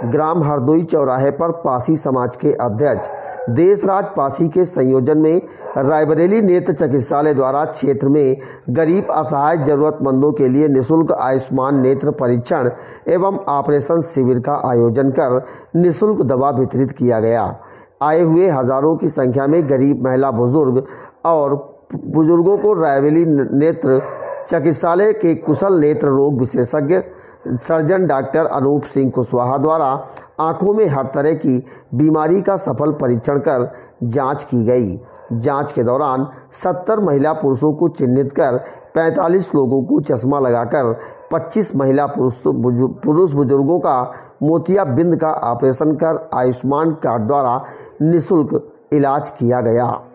ग्राम हरदोई चौराहे पर पासी समाज के अध्यक्ष देशराज पासी के संयोजन में रायबरेली नेत्र चिकित्सालय द्वारा क्षेत्र में गरीब असहाय जरूरतमंदों के लिए निःशुल्क आयुष्मान नेत्र परीक्षण एवं ऑपरेशन शिविर का आयोजन कर निःशुल्क दवा वितरित किया गया। आए हुए हजारों की संख्या में गरीब महिला, बुजुर्ग और बुजुर्गों को रायबरेली नेत्र चिकित्सालय के कुशल नेत्र रोग विशेषज्ञ सर्जन डॉक्टर अनूप सिंह कुशवाहा द्वारा आंखों में हर तरह की बीमारी का सफल परीक्षण कर जांच की गई। जांच के दौरान 70 महिला पुरुषों को चिन्हित कर 45 लोगों को चश्मा लगाकर 25 महिला पुरुष बुजुर्गों का मोतियाबिंद का ऑपरेशन कर आयुष्मान कार्ड द्वारा निःशुल्क इलाज किया गया।